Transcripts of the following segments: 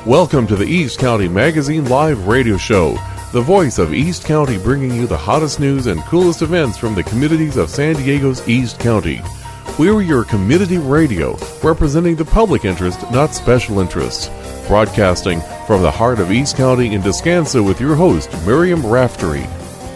Welcome to the East County Magazine Live Radio Show, the voice of East County, bringing you the hottest news and coolest events from the communities of San Diego's East County. We're your community radio, representing the public interest, not special interests. Broadcasting from the heart of East County in Descanso with your host, Miriam Raftery.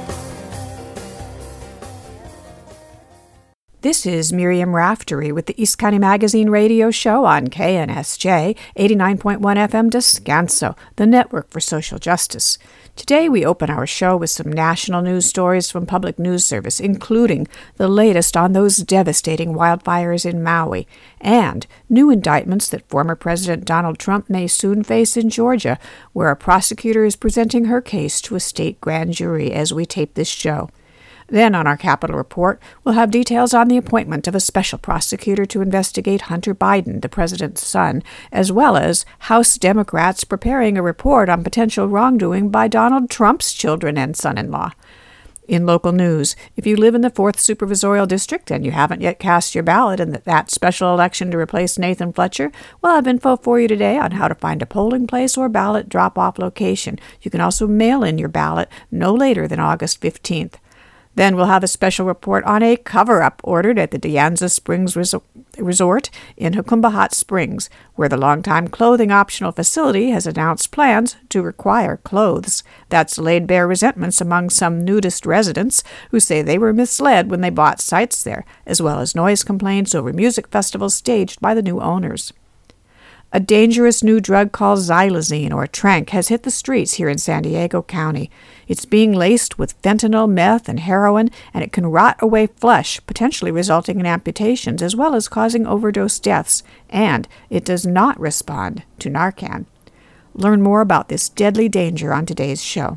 This is Miriam Raftery with the East County Magazine Radio Show on KNSJ 89.1 FM Descanso, the network for social justice. Today we open our show with some national news stories from Public News Service, including the latest on those devastating wildfires in Maui and new indictments that former President Donald Trump may soon face in Georgia, where a prosecutor is presenting her case to a state grand jury as we tape this show. Then, on our Capitol Report, we'll have details on the appointment of a special prosecutor to investigate Hunter Biden, the president's son, as well as House Democrats preparing a report on potential wrongdoing by Donald Trump's children and son-in-law. In local news, if you live in the 4th Supervisorial District and you haven't yet cast your ballot in that special election to replace Nathan Fletcher, we'll have info for you today on how to find a polling place or ballot drop-off location. You can also mail in your ballot no later than August 15th. Then we'll have a special report on a cover-up ordered at the De Anza Springs Resort in Jacumba Hot Springs, where the longtime clothing optional facility has announced plans to require clothes. That's laid bare resentments among some nudist residents who say they were misled when they bought sites there, as well as noise complaints over music festivals staged by the new owners. A dangerous new drug called xylazine, or tranq, has hit the streets here in San Diego County. It's being laced with fentanyl, meth, and heroin, and it can rot away flesh, potentially resulting in amputations, as well as causing overdose deaths. And it does not respond to Narcan. Learn more about this deadly danger on today's show.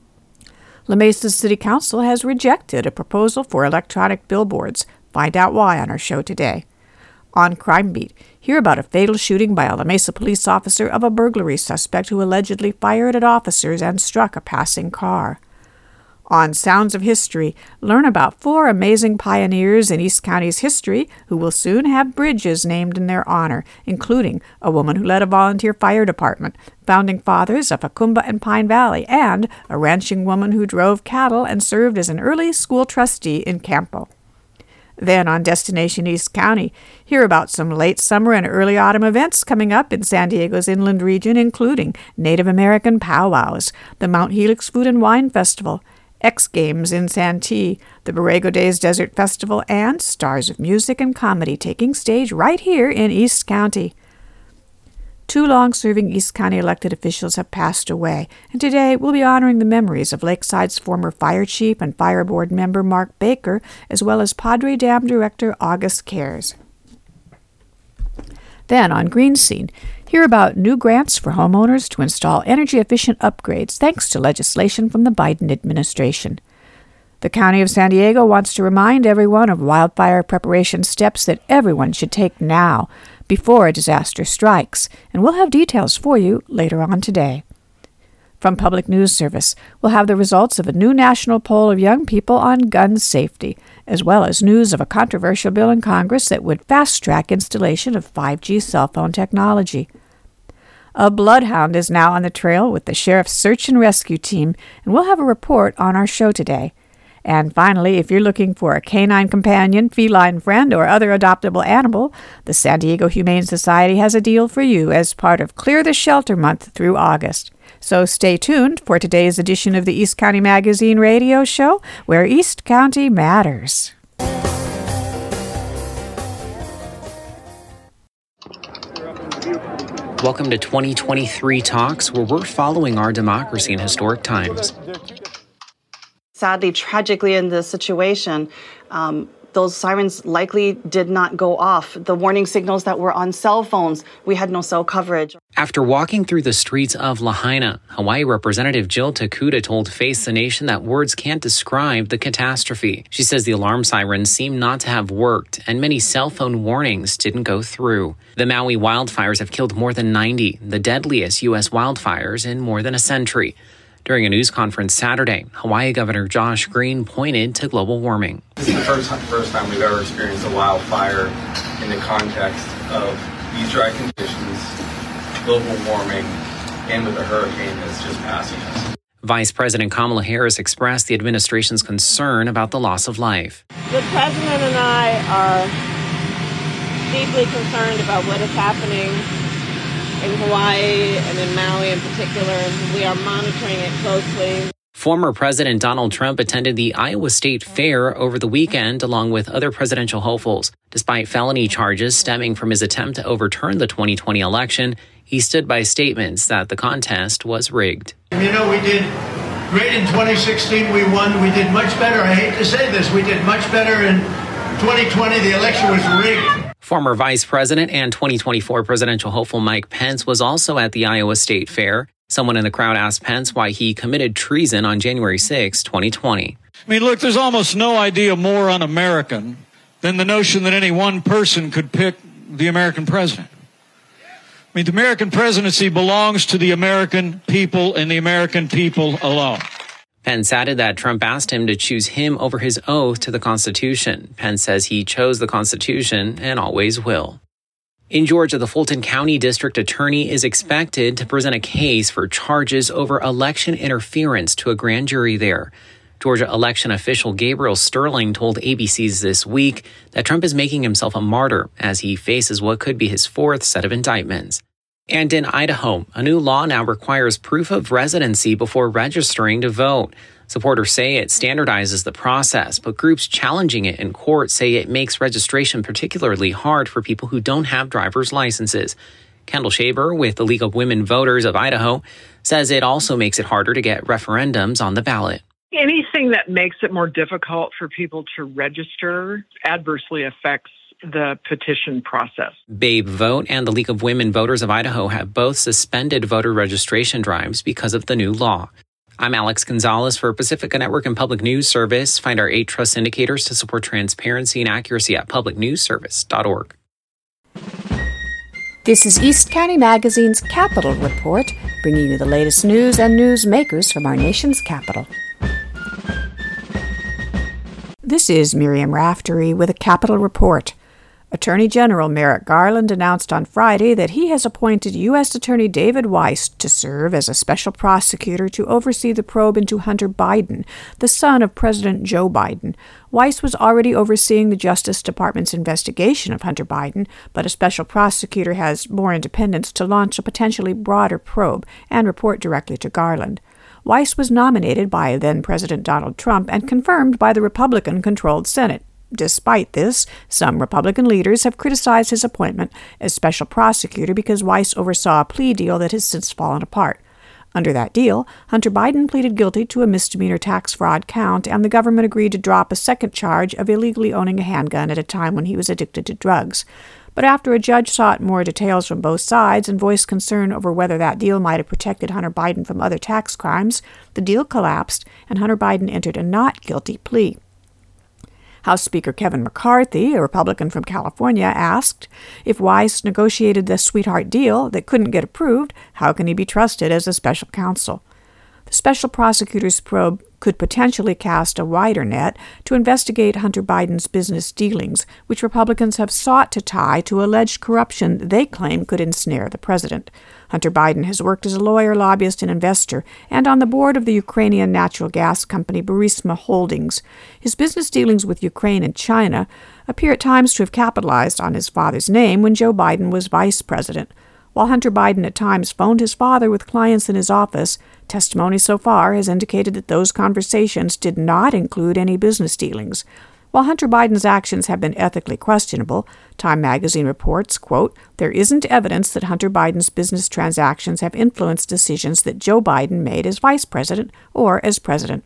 La Mesa City Council has rejected a proposal for electronic billboards. Find out why on our show today. On Crime Beat, hear about a fatal shooting by a La Mesa police officer of a burglary suspect who allegedly fired at officers and struck a passing car. On Sounds of History, learn about 4 amazing pioneers in East County's history who will soon have bridges named in their honor, including a woman who led a volunteer fire department, founding fathers of Jacumba and Pine Valley, and a ranching woman who drove cattle and served as an early school trustee in Campo. Then on Destination East County, hear about some late summer and early autumn events coming up in San Diego's inland region, including Native American powwows, the Mount Helix Food and Wine Festival, X Games in Santee, the Borrego Days Desert Festival, and Stars of Music and Comedy taking stage right here in East County. 2 long-serving East County elected officials have passed away, and today we'll be honoring the memories of Lakeside's former fire chief and fire board member Mark Baker, as well as Padre Dam director August Cares. Then on Green Scene, hear about new grants for homeowners to install energy-efficient upgrades thanks to legislation from the Biden administration. The County of San Diego wants to remind everyone of wildfire preparation steps that everyone should take now, before a disaster strikes, and we'll have details for you later on today. From Public News Service, we'll have the results of a new national poll of young people on gun safety, as well as news of a controversial bill in Congress that would fast-track installation of 5G cell phone technology. A bloodhound is now on the trail with the sheriff's search and rescue team, and we'll have a report on our show today. And finally, if you're looking for a canine companion, feline friend, or other adoptable animal, the San Diego Humane Society has a deal for you as part of Clear the Shelter Month through August. So stay tuned for today's edition of the East County Magazine Radio Show, where East County matters. Welcome to 2023 Talks, where we're following our democracy in historic times. Sadly, tragically in this situation, those sirens likely did not go off. The warning signals that were on cell phones, we had no cell coverage. After walking through the streets of Lahaina, Hawaii Representative Jill Takuda told Face the Nation that words can't describe the catastrophe. She says the alarm sirens seem not to have worked, and many cell phone warnings didn't go through. The Maui wildfires have killed more than 90, the deadliest U.S. wildfires in more than a century. During a news conference Saturday, Hawaii Governor Josh Green pointed to global warming. This is the first time we've ever experienced a wildfire in the context of these dry conditions, global warming, and with the hurricane that's just passing us. Vice President Kamala Harris expressed the administration's concern about the loss of life. The president and I are deeply concerned about what is happening in Hawaii and in Maui in particular. We are monitoring it closely. Former President Donald Trump attended the Iowa State Fair over the weekend along with other presidential hopefuls. Despite felony charges stemming from his attempt to overturn the 2020 election, he stood by statements that the contest was rigged. You know, we did great in 2016. We won. We did much better. I hate to say this. We did much better in 2020. The election was rigged. Former Vice President and 2024 presidential hopeful Mike Pence was also at the Iowa State Fair. Someone in the crowd asked Pence why he committed treason on January 6, 2020. I mean, look, there's almost no idea more un-American than the notion that any one person could pick the American president. I mean, the American presidency belongs to the American people and the American people alone. Pence added that Trump asked him to choose him over his oath to the Constitution. Pence says he chose the Constitution and always will. In Georgia, the Fulton County District Attorney is expected to present a case for charges over election interference to a grand jury there. Georgia election official Gabriel Sterling told ABC's This Week that Trump is making himself a martyr as he faces what could be his fourth set of indictments. And in Idaho, a new law now requires proof of residency before registering to vote. Supporters say it standardizes the process, but groups challenging it in court say it makes registration particularly hard for people who don't have driver's licenses. Kendall Shaber with the League of Women Voters of Idaho says it also makes it harder to get referendums on the ballot. Anything that makes it more difficult for people to register adversely affects the petition process. Babe Vote and the League of Women Voters of Idaho have both suspended voter registration drives because of the new law. I'm Alex Gonzalez for Pacifica Network and Public News Service. Find our 8 Trust indicators to support transparency and accuracy at publicnewsservice.org. This is East County Magazine's Capital Report, bringing you the latest news and newsmakers from our nation's capital. This is Miriam Raftery with a Capital Report. Attorney General Merrick Garland announced on Friday that he has appointed U.S. Attorney David Weiss to serve as a special prosecutor to oversee the probe into Hunter Biden, the son of President Joe Biden. Weiss was already overseeing the Justice Department's investigation of Hunter Biden, but a special prosecutor has more independence to launch a potentially broader probe and report directly to Garland. Weiss was nominated by then-President Donald Trump and confirmed by the Republican-controlled Senate. Despite this, some Republican leaders have criticized his appointment as special prosecutor because Weiss oversaw a plea deal that has since fallen apart. Under that deal, Hunter Biden pleaded guilty to a misdemeanor tax fraud count, and the government agreed to drop a second charge of illegally owning a handgun at a time when he was addicted to drugs. But after a judge sought more details from both sides and voiced concern over whether that deal might have protected Hunter Biden from other tax crimes, the deal collapsed and Hunter Biden entered a not guilty plea. House Speaker Kevin McCarthy, a Republican from California, asked, if Weiss negotiated this sweetheart deal that couldn't get approved, how can he be trusted as a special counsel? The special prosecutor's probe could potentially cast a wider net to investigate Hunter Biden's business dealings, which Republicans have sought to tie to alleged corruption they claim could ensnare the president. Hunter Biden has worked as a lawyer, lobbyist, and investor, and on the board of the Ukrainian natural gas company Burisma Holdings. His business dealings with Ukraine and China appear at times to have capitalized on his father's name when Joe Biden was vice president. While Hunter Biden at times phoned his father with clients in his office, testimony so far has indicated that those conversations did not include any business dealings. While Hunter Biden's actions have been ethically questionable, Time magazine reports, quote, there isn't evidence that Hunter Biden's business transactions have influenced decisions that Joe Biden made as vice president or as president.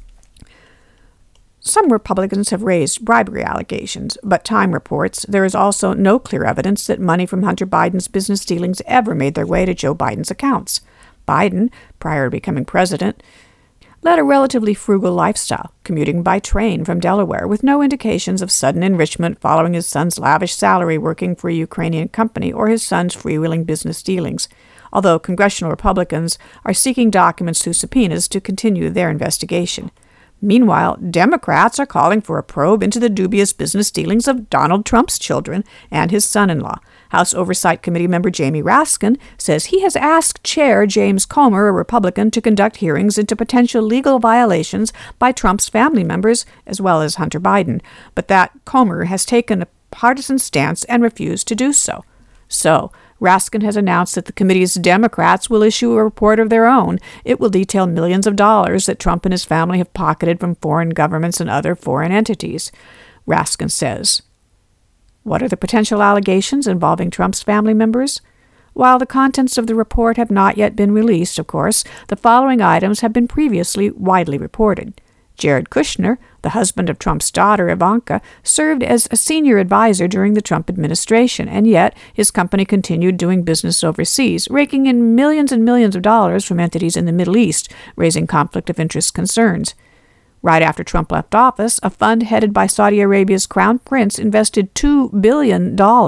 Some Republicans have raised bribery allegations, but Time reports there is also no clear evidence that money from Hunter Biden's business dealings ever made their way to Joe Biden's accounts. Biden, prior to becoming president, led a relatively frugal lifestyle, commuting by train from Delaware with no indications of sudden enrichment following his son's lavish salary working for a Ukrainian company or his son's freewheeling business dealings, although congressional Republicans are seeking documents through subpoenas to continue their investigation. Meanwhile, Democrats are calling for a probe into the dubious business dealings of Donald Trump's children and his son-in-law. House Oversight Committee member Jamie Raskin says he has asked Chair James Comer, a Republican, to conduct hearings into potential legal violations by Trump's family members as well as Hunter Biden, but that Comer has taken a partisan stance and refused to do so. So, Raskin has announced that the committee's Democrats will issue a report of their own. It will detail millions of dollars that Trump and his family have pocketed from foreign governments and other foreign entities. Raskin says, "What are the potential allegations involving Trump's family members? While the contents of the report have not yet been released, of course, the following items have been previously widely reported. Jared Kushner, the husband of Trump's daughter Ivanka, served as a senior advisor during the Trump administration, and yet his company continued doing business overseas, raking in millions and millions of dollars from entities in the Middle East, raising conflict of interest concerns. Right after Trump left office, a fund headed by Saudi Arabia's Crown Prince invested $2 billion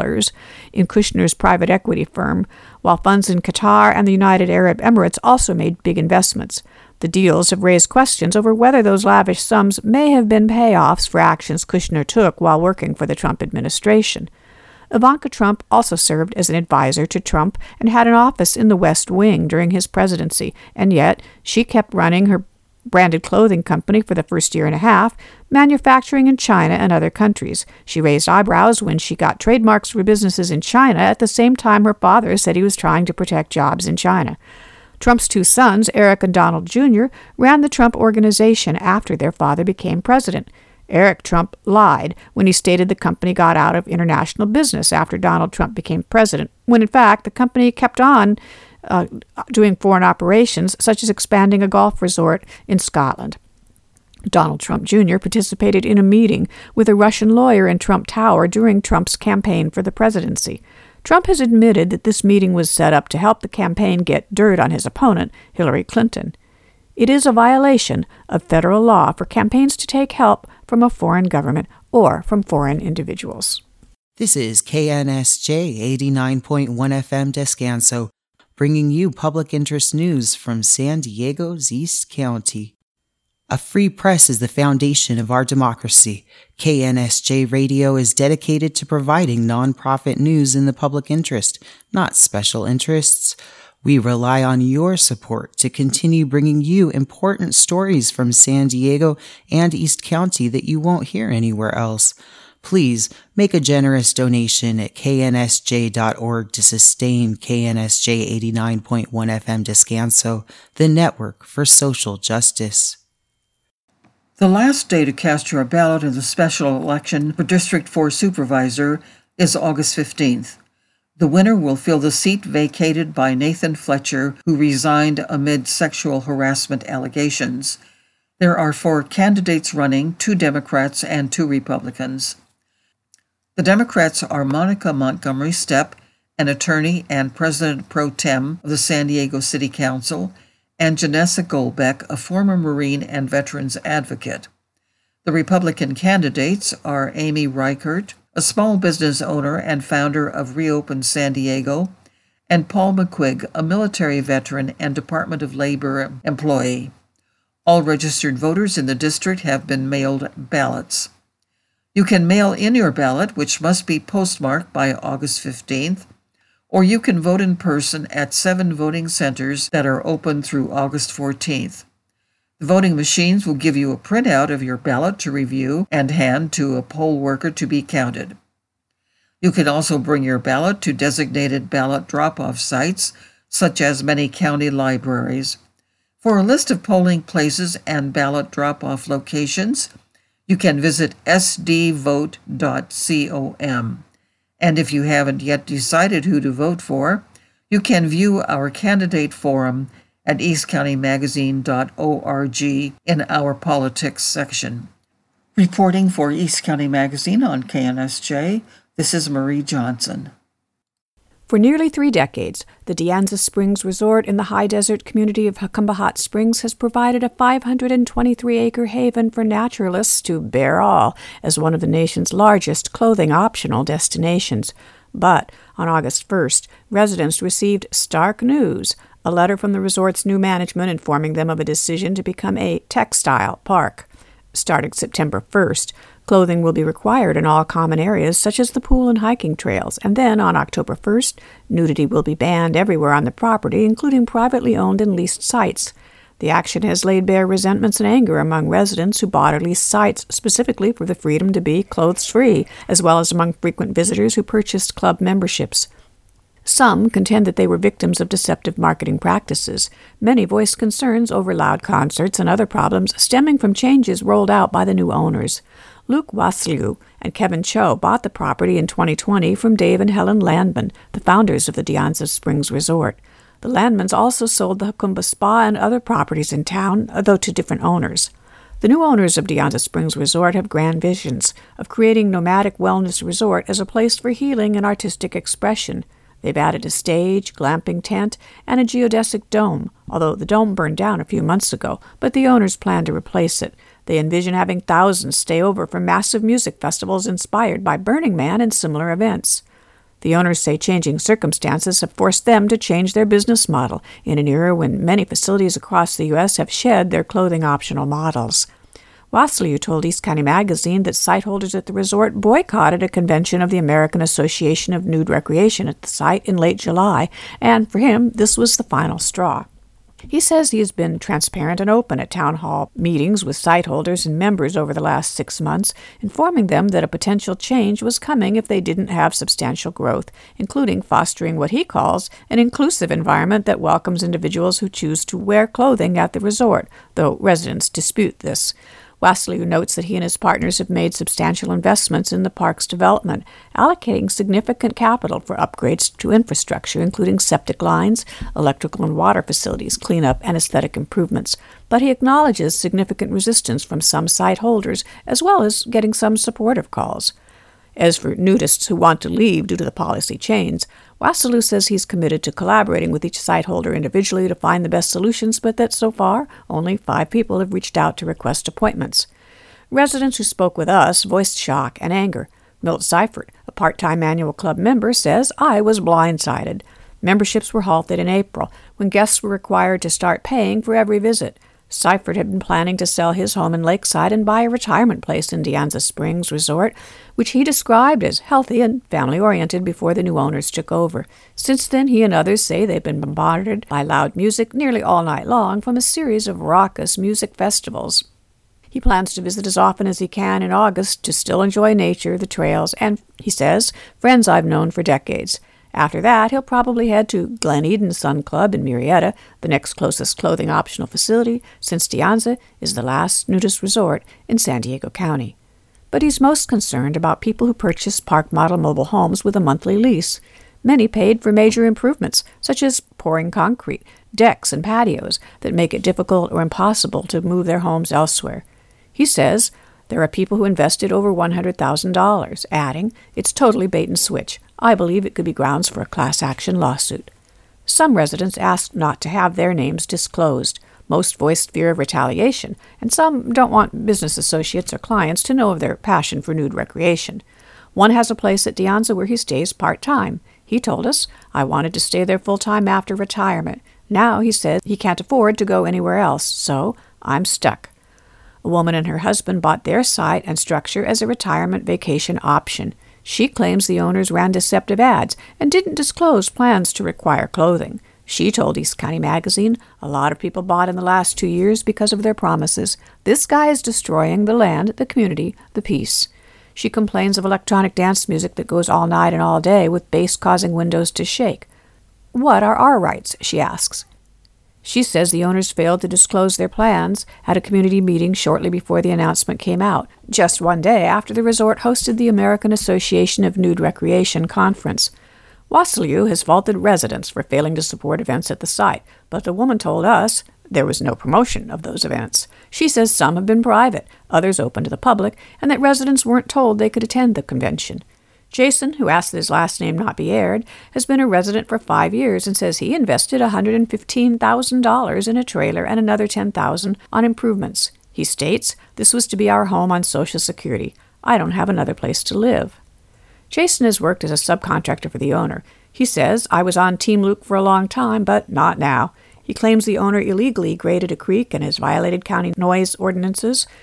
in Kushner's private equity firm, while funds in Qatar and the United Arab Emirates also made big investments. The deals have raised questions over whether those lavish sums may have been payoffs for actions Kushner took while working for the Trump administration. Ivanka Trump also served as an advisor to Trump and had an office in the West Wing during his presidency, and yet she kept running her branded clothing company for the first year and a half, manufacturing in China and other countries. She raised eyebrows when she got trademarks for businesses in China at the same time her father said he was trying to protect jobs in China. Trump's two sons, Eric and Donald Jr., ran the Trump Organization after their father became president. Eric Trump lied when he stated the company got out of international business after Donald Trump became president, when in fact the company kept on doing foreign operations, such as expanding a golf resort in Scotland. Donald Trump Jr. participated in a meeting with a Russian lawyer in Trump Tower during Trump's campaign for the presidency. Trump has admitted that this meeting was set up to help the campaign get dirt on his opponent, Hillary Clinton. It is a violation of federal law for campaigns to take help from a foreign government or from foreign individuals. This is KNSJ 89.1 FM Descanso, bringing you public interest news from San Diego's East County. A free press is the foundation of our democracy. KNSJ Radio is dedicated to providing nonprofit news in the public interest, not special interests. We rely on your support to continue bringing you important stories from San Diego and East County that you won't hear anywhere else. Please make a generous donation at knsj.org to sustain KNSJ 89.1 FM Descanso, the network for social justice. The last day to cast your ballot in the special election for District 4 Supervisor is August 15th. The winner will fill the seat vacated by Nathan Fletcher, who resigned amid sexual harassment allegations. There are 4 candidates running, 2 Democrats and 2 Republicans. The Democrats are Monica Montgomery Stepp, an attorney and president pro tem of the San Diego City Council, and Janessa Goldbeck, a former Marine and veterans advocate. The Republican candidates are Amy Reichert, a small business owner and founder of Reopen San Diego, and Paul McQuigg, a military veteran and Department of Labor employee. All registered voters in the district have been mailed ballots. You can mail in your ballot, which must be postmarked by August 15th, or you can vote in person at 7 voting centers that are open through August 14th. The voting machines will give you a printout of your ballot to review and hand to a poll worker to be counted. You can also bring your ballot to designated ballot drop-off sites, such as many county libraries. For a list of polling places and ballot drop-off locations, you can visit sdvote.com. And if you haven't yet decided who to vote for, you can view our candidate forum at eastcountymagazine.org in our politics section. Reporting for East County Magazine on KNSJ, this is Marie Johnson. For nearly 3 decades, the De Anza Springs Resort in the high desert community of Jacumba Hot Springs has provided a 523-acre haven for naturalists to bear all as one of the nation's largest clothing-optional destinations. But on August 1st, residents received stark news, a letter from the resort's new management informing them of a decision to become a textile park. Starting September 1st, Clothing will be required in all common areas such as the pool and hiking trails, and then on October 1st, nudity will be banned everywhere on the property, including privately owned and leased sites. The action has laid bare resentments and anger among residents who bought or leased sites specifically for the freedom to be clothes-free, as well as among frequent visitors who purchased club memberships. Some contend that they were victims of deceptive marketing practices. Many voiced concerns over loud concerts and other problems stemming from changes rolled out by the new owners. Luke Wasliu and Kevin Cho bought the property in 2020 from Dave and Helen Landman, the founders of the De Anza Springs Resort. The Landmans also sold the Hakumba Spa and other properties in town, though to different owners. The new owners of De Anza Springs Resort have grand visions of creating Nomadic Wellness Resort as a place for healing and artistic expression. They've added a stage, glamping tent, and a geodesic dome, although the dome burned down a few months ago, but the owners plan to replace it. They envision having thousands stay over for massive music festivals inspired by Burning Man and similar events. The owners say changing circumstances have forced them to change their business model in an era when many facilities across the U.S. have shed their clothing-optional models. Wasliu told East County Magazine that site holders at the resort boycotted a convention of the American Association of Nude Recreation at the site in late July, and for him, this was the final straw. He says he has been transparent and open at town hall meetings with site holders and members over the last 6 months, informing them that a potential change was coming if they didn't have substantial growth, including fostering what he calls an inclusive environment that welcomes individuals who choose to wear clothing at the resort, though residents dispute this. Wasliu notes that he and his partners have made substantial investments in the park's development, allocating significant capital for upgrades to infrastructure, including septic lines, electrical and water facilities, cleanup, and aesthetic improvements. But he acknowledges significant resistance from some site holders, as well as getting some supportive calls. As for nudists who want to leave due to the policy change, Wasliu says he's committed to collaborating with each site holder individually to find the best solutions, but that so far, only 5 people have reached out to request appointments. Residents who spoke with us voiced shock and anger. Milt Seifert, a part-time annual club member, says, "I was blindsided. Memberships were halted in April, when guests were required to start paying for every visit. Seifert had been planning to sell his home in Lakeside and buy a retirement place in De Anza Springs Resort, which he described as healthy and family-oriented before the new owners took over. Since then, he and others say they've been bombarded by loud music nearly all night long from a series of raucous music festivals. He plans to visit as often as he can in August to still enjoy nature, the trails, and, he says, friends I've known for decades. After that, he'll probably head to Glen Eden Sun Club in Murrieta, the next closest clothing-optional facility, since De Anza is the last nudist resort in San Diego County. But he's most concerned about people who purchase park-model mobile homes with a monthly lease. Many paid for major improvements, such as pouring concrete, decks, and patios that make it difficult or impossible to move their homes elsewhere. He says there are people who invested over $100,000, adding, "It's totally bait and switch. I believe it could be grounds for a class action lawsuit." Some residents asked not to have their names disclosed. Most voiced fear of retaliation, and some don't want business associates or clients to know of their passion for nude recreation. One has a place at De Anza where he stays part-time. He told us, "I wanted to stay there full-time after retirement. Now," he said, "he can't afford to go anywhere else, so I'm stuck." A woman and her husband bought their site and structure as a retirement vacation option. She claims the owners ran deceptive ads and didn't disclose plans to require clothing. She told East County Magazine, "A lot of people bought in the last 2 years because of their promises. This guy is destroying the land, the community, the peace." She complains of electronic dance music that goes all night and all day with bass causing windows to shake. "What are our rights?" she asks. She says the owners failed to disclose their plans at a community meeting shortly before the announcement came out, just one day after the resort hosted the American Association of Nude Recreation conference. Wasliu has faulted residents for failing to support events at the site, but the woman told us there was no promotion of those events. She says some have been private, others open to the public, and that residents weren't told they could attend the convention. Jason, who asked that his last name not be aired, has been a resident for 5 years and says he invested $115,000 in a trailer and another $10,000 on improvements. He states, "This was to be our home on Social Security. I don't have another place to live." Jason has worked as a subcontractor for the owner. He says, "I was on Team Luke for a long time, but not now." He claims the owner illegally graded a creek and has violated county noise ordinances,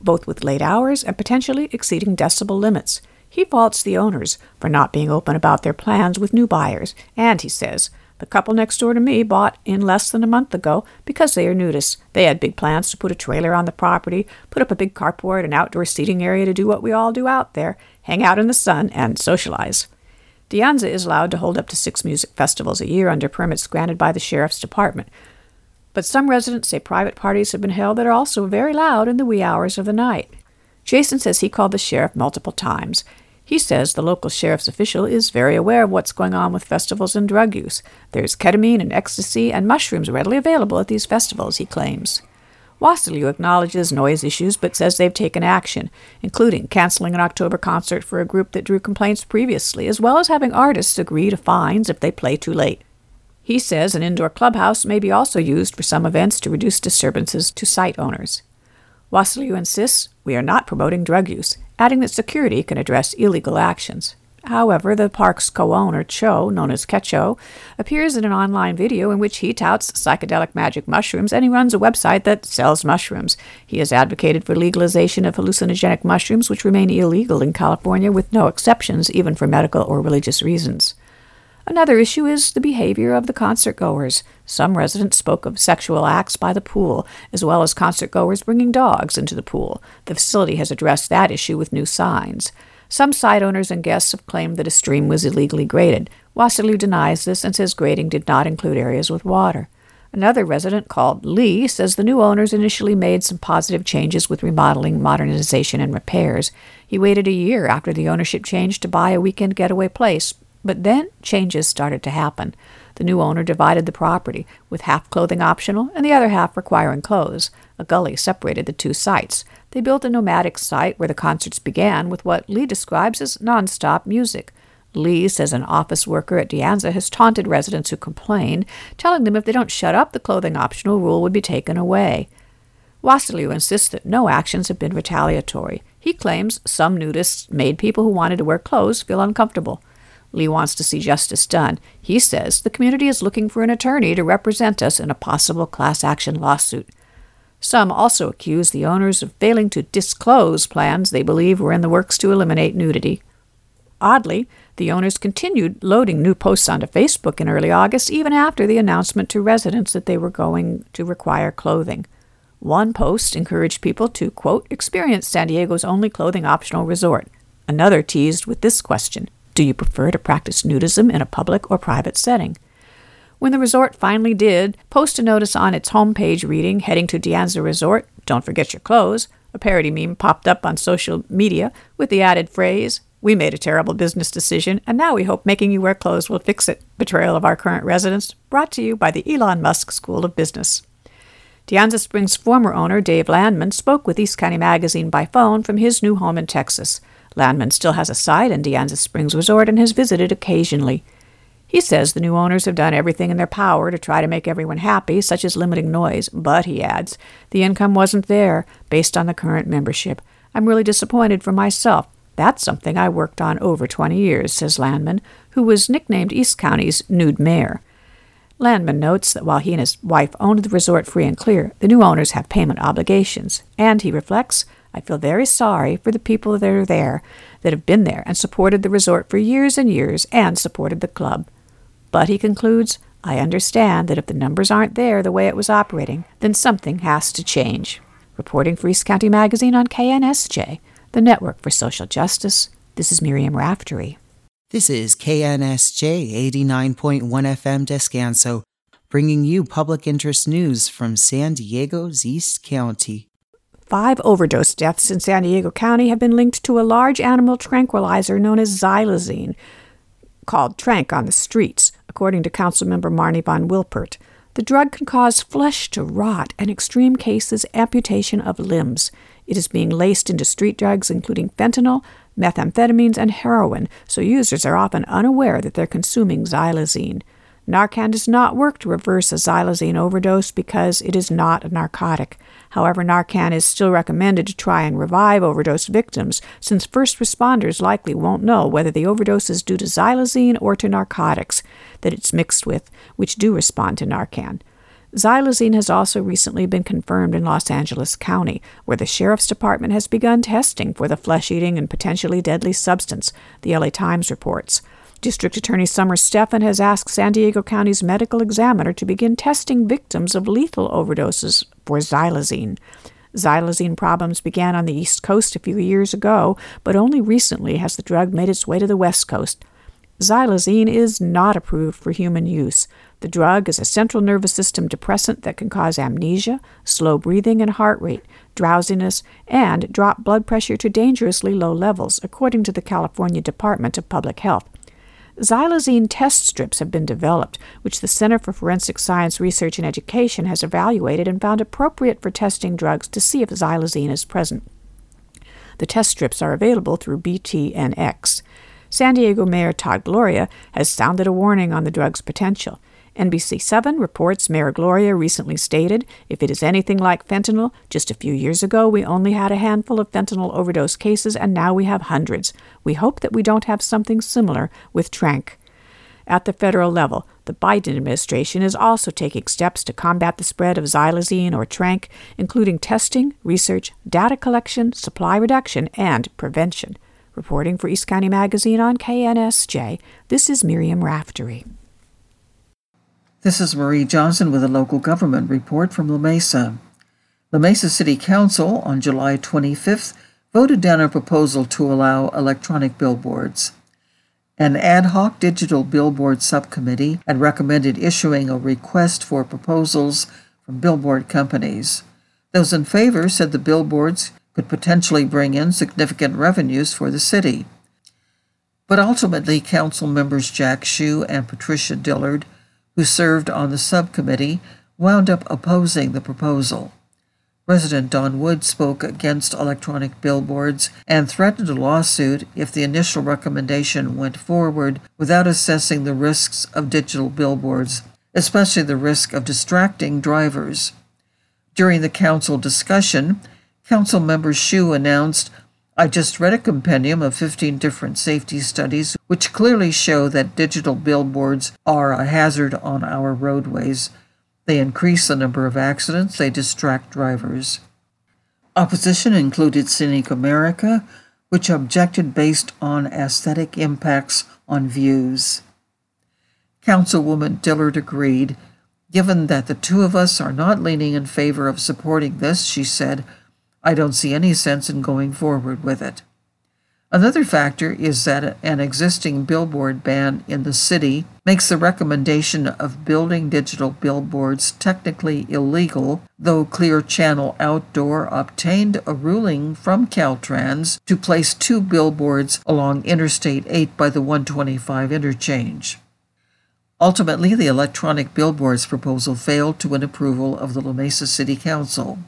both with late hours and potentially exceeding decibel limits. He faults the owners for not being open about their plans with new buyers, and he says, "The couple next door to me bought in less than a month ago because they are nudists. They had big plans to put a trailer on the property, put up a big carport and outdoor seating area to do what we all do out there, hang out in the sun and socialize." De Anza is allowed to hold up to 6 music festivals a year under permits granted by the Sheriff's Department. But some residents say private parties have been held that are also very loud in the wee hours of the night. Jason says he called the sheriff multiple times. He says the local sheriff's official is very aware of what's going on with festivals and drug use. There's ketamine and ecstasy and mushrooms readily available at these festivals, he claims. Wassiliou acknowledges noise issues but says they've taken action, including canceling an October concert for a group that drew complaints previously, as well as having artists agree to fines if they play too late. He says an indoor clubhouse may be also used for some events to reduce disturbances to site owners. Wassiliou insists we are not promoting drug use, adding that security can address illegal actions. However, the park's co-owner, Cho, known as Kecho, appears in an online video in which he touts psychedelic magic mushrooms, and he runs a website that sells mushrooms. He has advocated for legalization of hallucinogenic mushrooms, which remain illegal in California with no exceptions, even for medical or religious reasons. Another issue is the behavior of the concert-goers. Some residents spoke of sexual acts by the pool, as well as concert-goers bringing dogs into the pool. The facility has addressed that issue with new signs. Some site owners and guests have claimed that a stream was illegally graded. Wassiliou denies this and says grading did not include areas with water. Another resident, called Lee, says the new owners initially made some positive changes with remodeling, modernization, and repairs. He waited a year after the ownership change to buy a weekend getaway place, but then changes started to happen. The new owner divided the property, with half clothing optional and the other half requiring clothes. A gully separated the two sites. They built a nomadic site where the concerts began with what Lee describes as non-stop music. Lee says an office worker at De Anza has taunted residents who complain, telling them if they don't shut up, the clothing optional rule would be taken away. Wassiliou insists that no actions have been retaliatory. He claims some nudists made people who wanted to wear clothes feel uncomfortable. Lee wants to see justice done. He says the community is looking for an attorney to represent us in a possible class action lawsuit. Some also accuse the owners of failing to disclose plans they believe were in the works to eliminate nudity. Oddly, the owners continued loading new posts onto Facebook in early August, even after the announcement to residents that they were going to require clothing. One post encouraged people to, quote, experience San Diego's only clothing optional resort. Another teased with this question: do you prefer to practice nudism in a public or private setting? When the resort finally did post a notice on its homepage reading, heading to De Anza Resort, don't forget your clothes, a parody meme popped up on social media with the added phrase, we made a terrible business decision, and now we hope making you wear clothes will fix it. Betrayal of our current residents, brought to you by the Elon Musk School of Business. De Anza Springs' former owner, Dave Landman, spoke with East County Magazine by phone from his new home in Texas. Landman still has a site in De Anza Springs Resort and has visited occasionally. He says the new owners have done everything in their power to try to make everyone happy, such as limiting noise, but, he adds, the income wasn't there based on the current membership. I'm really disappointed for myself. That's something I worked on over 20 years, says Landman, who was nicknamed East County's nude mayor. Landman notes that while he and his wife owned the resort free and clear, the new owners have payment obligations. And he reflects, I feel very sorry for the people that are there, that have been there and supported the resort for years and years and supported the club. But he concludes, I understand that if the numbers aren't there the way it was operating, then something has to change. Reporting for East County Magazine on KNSJ, the Network for Social Justice, this is Miriam Raftery. This is KNSJ 89.1 FM Descanso, bringing you public interest news from San Diego's East County. 5 overdose deaths in San Diego County have been linked to a large animal tranquilizer known as xylazine, called Trank on the streets, according to Councilmember Marnie von Wilpert. The drug can cause flesh to rot and, in extreme cases, amputation of limbs. It is being laced into street drugs, including fentanyl, methamphetamines, and heroin, so users are often unaware that they're consuming xylazine. Narcan does not work to reverse a xylazine overdose because it is not a narcotic. However, Narcan is still recommended to try and revive overdose victims, since first responders likely won't know whether the overdose is due to xylazine or to narcotics that it's mixed with, which do respond to Narcan. Xylazine has also recently been confirmed in Los Angeles County, where the Sheriff's Department has begun testing for the flesh-eating and potentially deadly substance, the LA Times reports. District Attorney Summer Stephan has asked San Diego County's medical examiner to begin testing victims of lethal overdoses for xylazine. Xylazine problems began on the East Coast a few years ago, but only recently has the drug made its way to the West Coast. Xylazine is not approved for human use. The drug is a central nervous system depressant that can cause amnesia, slow breathing and heart rate, drowsiness, and drop blood pressure to dangerously low levels, according to the California Department of Public Health. Xylazine test strips have been developed, which the Center for Forensic Science Research and Education has evaluated and found appropriate for testing drugs to see if xylazine is present. The test strips are available through BTNX. San Diego Mayor Todd Gloria has sounded a warning on the drug's potential. NBC7 reports Mayor Gloria recently stated, "If it is anything like fentanyl, just a few years ago we only had a handful of fentanyl overdose cases and now we have hundreds. We hope that we don't have something similar with Tranq." At the federal level, the Biden administration is also taking steps to combat the spread of xylazine or Tranq, including testing, research, data collection, supply reduction, and prevention. Reporting for East County Magazine on KNSJ, this is Miriam Raftery. This is Marie Johnson with a local government report from La Mesa. La Mesa City Council on July 25th voted down a proposal to allow electronic billboards. An ad hoc digital billboard subcommittee had recommended issuing a request for proposals from billboard companies. Those in favor said the billboards could potentially bring in significant revenues for the city. But ultimately, council members Jack Hsu and Patricia Dillard, who served on the subcommittee, wound up opposing the proposal. Resident Don Wood spoke against electronic billboards and threatened a lawsuit if the initial recommendation went forward without assessing the risks of digital billboards, especially the risk of distracting drivers. During the council discussion, council member Hsu announced, "I just read a compendium of 15 different safety studies which clearly show that digital billboards are a hazard on our roadways. They increase the number of accidents, they distract drivers." Opposition included Scenic America, which objected based on aesthetic impacts on views. Councilwoman Dillard agreed. "Given that the two of us are not leaning in favor of supporting this," she said, "I don't see any sense in going forward with it." Another factor is that an existing billboard ban in the city makes the recommendation of building digital billboards technically illegal, though Clear Channel Outdoor obtained a ruling from Caltrans to place 2 billboards along Interstate 8 by the 125 interchange. Ultimately, the electronic billboards proposal failed to win approval of the La Mesa City Council.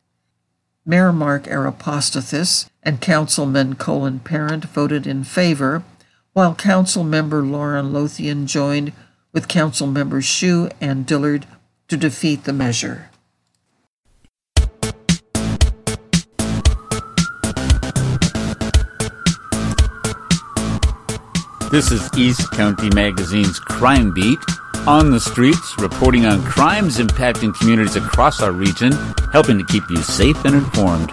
Mayor Mark Arapostathis and Councilman Colin Parent voted in favor, while Councilmember Lauren Lothian joined with Councilmembers Hsu and Dillard to defeat the measure. This is East County Magazine's Crime Beat. On the streets, reporting on crimes impacting communities across our region, helping to keep you safe and informed.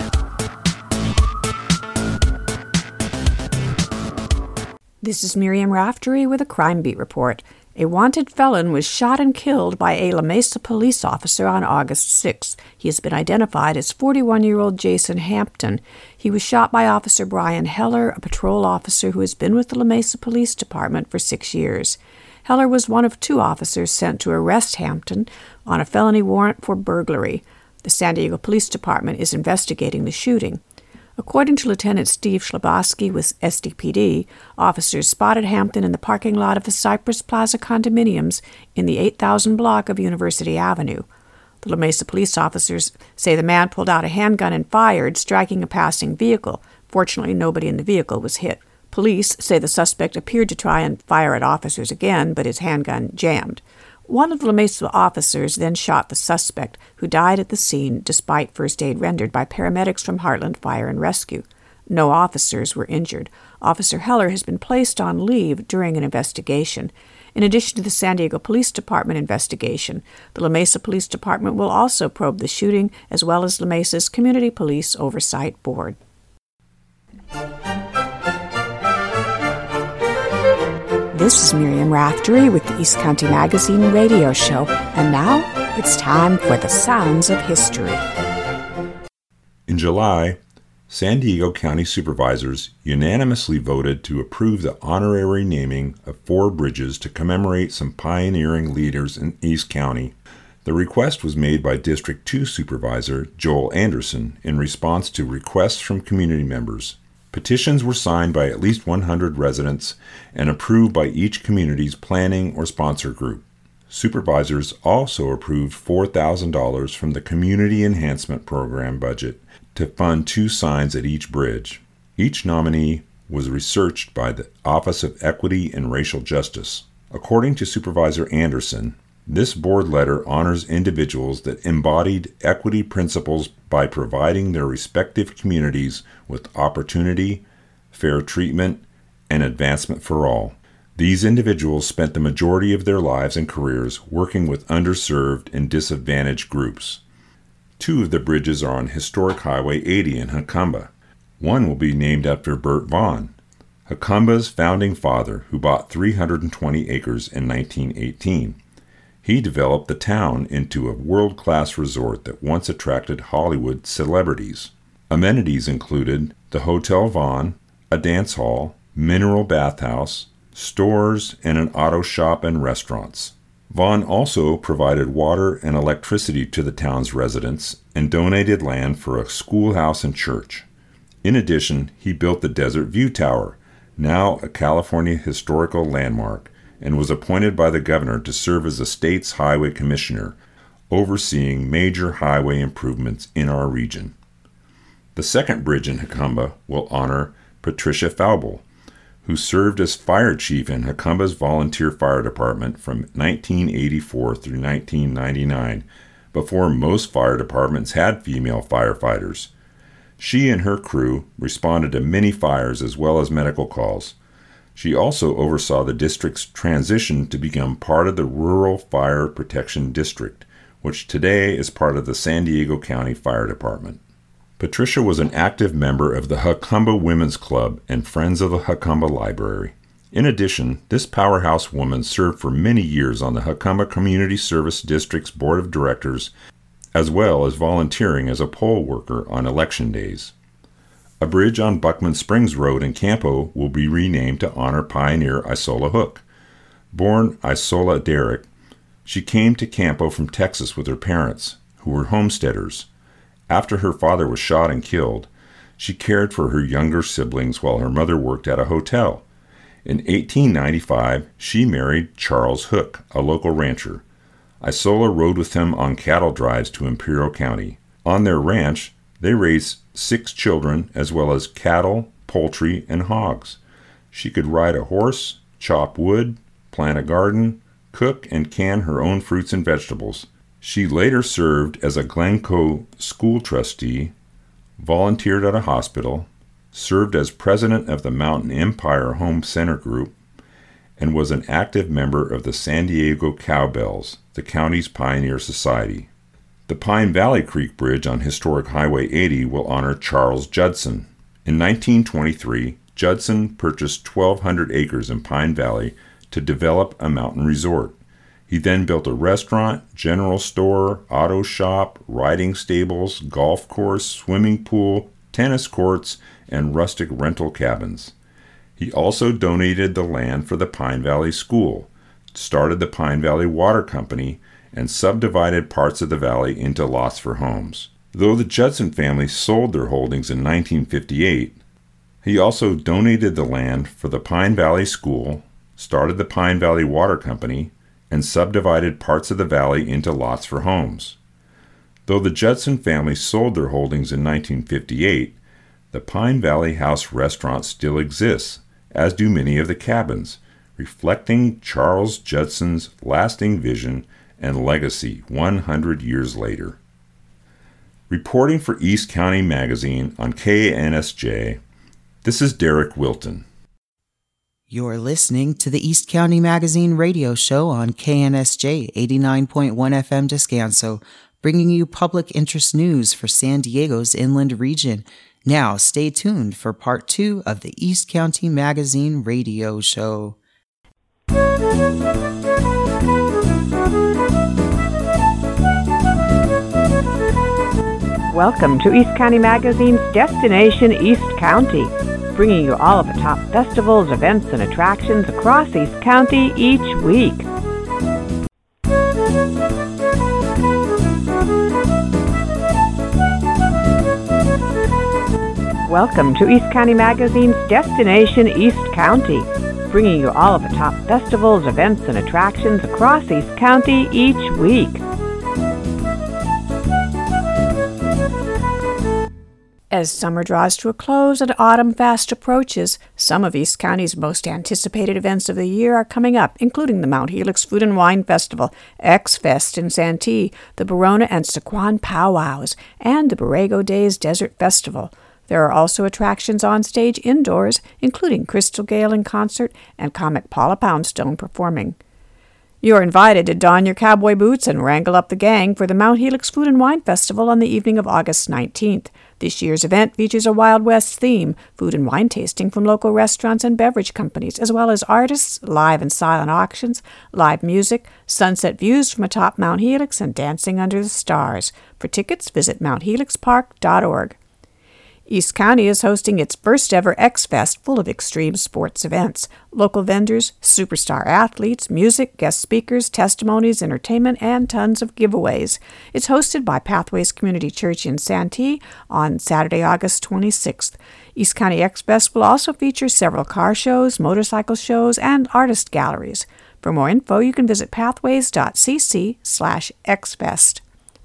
This is Miriam Raftery with a Crime Beat report. A wanted felon was shot and killed by a La Mesa police officer on August 6th. He has been identified as 41-year-old Jason Hampton. He was shot by Officer Brian Heller, a patrol officer who has been with the La Mesa Police Department for 6 years. Heller was one of 2 officers sent to arrest Hampton on a felony warrant for burglary. The San Diego Police Department is investigating the shooting. According to Lieutenant Steve Schlabowski with SDPD, officers spotted Hampton in the parking lot of the Cypress Plaza condominiums in the 8000 block of University Avenue. The La Mesa police officers say the man pulled out a handgun and fired, striking a passing vehicle. Fortunately, nobody in the vehicle was hit. Police say the suspect appeared to try and fire at officers again, but his handgun jammed. One of the La Mesa officers then shot the suspect, who died at the scene despite first aid rendered by paramedics from Heartland Fire and Rescue. No officers were injured. Officer Heller has been placed on leave during an investigation. In addition to the San Diego Police Department investigation, the La Mesa Police Department will also probe the shooting, as well as La Mesa's Community Police Oversight Board. This is Miriam Raftery with the East County Magazine radio show, and now it's time for the Sounds of History. In July, San Diego County Supervisors unanimously voted to approve the honorary naming of 4 bridges to commemorate some pioneering leaders in East County. The request was made by District 2 Supervisor Joel Anderson in response to requests from community members. Petitions were signed by at least 100 residents and approved by each community's planning or sponsor group. Supervisors also approved $4,000 from the Community Enhancement Program budget to fund 2 signs at each bridge. Each nominee was researched by the Office of Equity and Racial Justice. According to Supervisor Anderson, this board letter honors individuals that embodied equity principles by providing their respective communities with opportunity, fair treatment, and advancement for all. These individuals spent the majority of their lives and careers working with underserved and disadvantaged groups. 2 of the bridges are on Historic Highway 80 in Jacumba. One will be named after Bert Vaughn, Jacumba's founding father, who bought 320 acres in 1918. He developed the town into a world-class resort that once attracted Hollywood celebrities. Amenities included the Hotel Vaughn, a dance hall, mineral bathhouse, stores, and an auto shop and restaurants. Vaughn also provided water and electricity to the town's residents and donated land for a schoolhouse and church. In addition, he built the Desert View Tower, now a California historical landmark, and was appointed by the governor to serve as the state's highway commissioner, overseeing major highway improvements in our region. The second bridge in Jacumba will honor Patricia Faubel, who served as fire chief in Jacumba's volunteer fire department from 1984 through 1999, before most fire departments had female firefighters. She and her crew responded to many fires as well as medical calls. She also oversaw the district's transition to become part of the Rural Fire Protection District, which today is part of the San Diego County Fire Department. Patricia was an active member of the Jacumba Women's Club and Friends of the Jacumba Library. In addition, this powerhouse woman served for many years on the Jacumba Community Service District's Board of Directors, as well as volunteering as a poll worker on election days. A bridge on Buckman Springs Road in Campo will be renamed to honor pioneer Isola Hook. Born Isola Derrick, she came to Campo from Texas with her parents, who were homesteaders. After her father was shot and killed, she cared for her younger siblings while her mother worked at a hotel. In 1895, she married Charles Hook, a local rancher. Isola rode with him on cattle drives to Imperial County. On their ranch, they raised 6 children as well as cattle, poultry, and hogs. She could ride a horse, chop wood, plant a garden, cook and can her own fruits and vegetables. She later served as a Glencoe school trustee, volunteered at a hospital, served as president of the Mountain Empire Home Center Group, and was an active member of the San Diego Cowbells, the county's pioneer society. The Pine Valley Creek Bridge on Historic Highway 80 will honor Charles Judson. In 1923, Judson purchased 1,200 acres in Pine Valley to develop a mountain resort. He then built a restaurant, general store, auto shop, riding stables, golf course, swimming pool, tennis courts, and rustic rental cabins. He also donated the land for the Pine Valley School, started the Pine Valley Water Company, and subdivided parts of the valley into lots for homes. Though the Judson family sold their holdings in 1958, he also donated the land for the Pine Valley School, started the Pine Valley Water Company, and subdivided parts of the valley into lots for homes. Though the Judson family sold their holdings in 1958, the Pine Valley House restaurant still exists, as do many of the cabins, reflecting Charles Judson's lasting vision and legacy 100 years later. Reporting for East County Magazine on KNSJ, this is Derek Wilton. You're listening to the East County Magazine radio show on KNSJ 89.1 FM Descanso, bringing you public interest news for San Diego's inland region. Now, stay tuned for part 2 of the East County Magazine radio show. Welcome to East County Magazine's Destination East County, bringing you all of the top festivals, events, and attractions across East County each week. Welcome to East County Magazine's Destination East County, bringing you all of the top festivals, events, and attractions across East County each week. As summer draws to a close and autumn fast approaches, some of East County's most anticipated events of the year are coming up, including the Mount Helix Food and Wine Festival, X-Fest in Santee, the Barona and Sycuan Powwows, and the Borrego Days Desert Festival. There are also attractions on stage indoors, including Crystal Gale in concert and comic Paula Poundstone performing. You're invited to don your cowboy boots and wrangle up the gang for the Mount Helix Food and Wine Festival on the evening of August 19th. This year's event features a Wild West theme, food and wine tasting from local restaurants and beverage companies, as well as artists, live and silent auctions, live music, sunset views from atop Mount Helix, and dancing under the stars. For tickets, visit mounthelixpark.org. East County is hosting its first ever X-Fest full of extreme sports events. Local vendors, superstar athletes, music, guest speakers, testimonies, entertainment, and tons of giveaways. It's hosted by Pathways Community Church in Santee on Saturday, August 26th. East County X-Fest will also feature several car shows, motorcycle shows, and artist galleries. For more info, you can visit pathways.cc/xfest.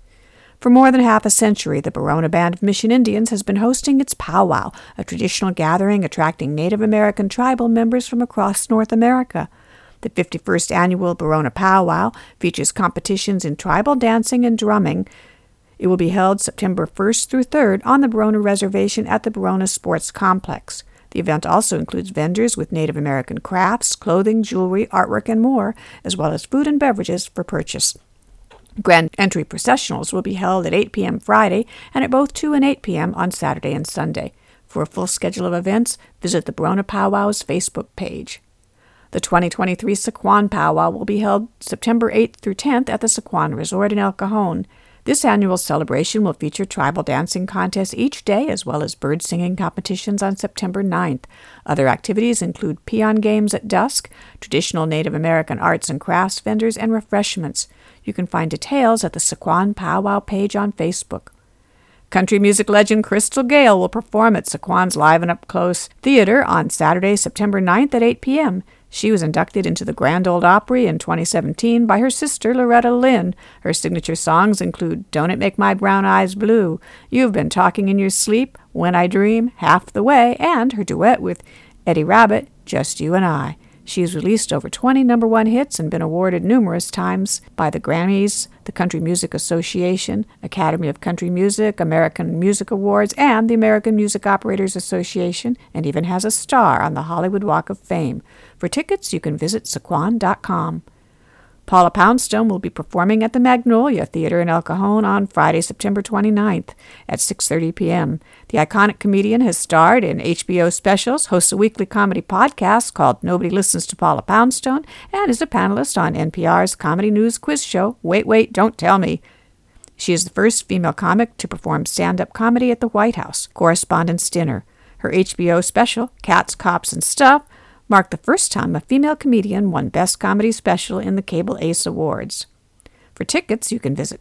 For more than half a century, the Barona Band of Mission Indians has been hosting its powwow, a traditional gathering attracting Native American tribal members from across North America. The 51st annual Barona Powwow features competitions in tribal dancing and drumming. It will be held September 1st through 3rd on the Barona Reservation at the Barona Sports Complex. The event also includes vendors with Native American crafts, clothing, jewelry, artwork, and more, as well as food and beverages for purchase. Grand entry processionals will be held at 8 p.m. Friday and at both 2 and 8 p.m. on Saturday and Sunday. For a full schedule of events, visit the Barona Powwow's Facebook page. The 2023 Sycuan Powwow will be held September 8th through 10th at the Sycuan Resort in El Cajon. This annual celebration will feature tribal dancing contests each day as well as bird singing competitions on September 9th. Other activities include peon games at dusk, traditional Native American arts and crafts vendors, and refreshments. You can find details at the Sycuan Powwow page on Facebook. Country music legend Crystal Gale will perform at Sycuan's Live and Up Close Theater on Saturday, September 9th at 8 p.m. She was inducted into the Grand Ole Opry in 2017 by her sister Loretta Lynn. Her signature songs include Don't It Make My Brown Eyes Blue, You've Been Talking in Your Sleep, When I Dream, Half the Way, and her duet with Eddie Rabbitt, Just You and I. She has released over 20 #1 hits and been awarded numerous times by the Grammys, the Country Music Association, Academy of Country Music, American Music Awards, and the American Music Operators Association, and even has a star on the Hollywood Walk of Fame. For tickets, you can visit Sycuan.com. Paula Poundstone will be performing at the Magnolia Theater in El Cajon on Friday, September 29th at 6:30 p.m. The iconic comedian has starred in HBO specials, hosts a weekly comedy podcast called Nobody Listens to Paula Poundstone, and is a panelist on NPR's comedy news quiz show, Wait, Wait, Don't Tell Me. She is the first female comic to perform stand-up comedy at the White House, Correspondents' Dinner. Her HBO special, Cats, Cops, and Stuff, marked the first time a female comedian won Best Comedy Special in the Cable Ace Awards. For tickets, you can visit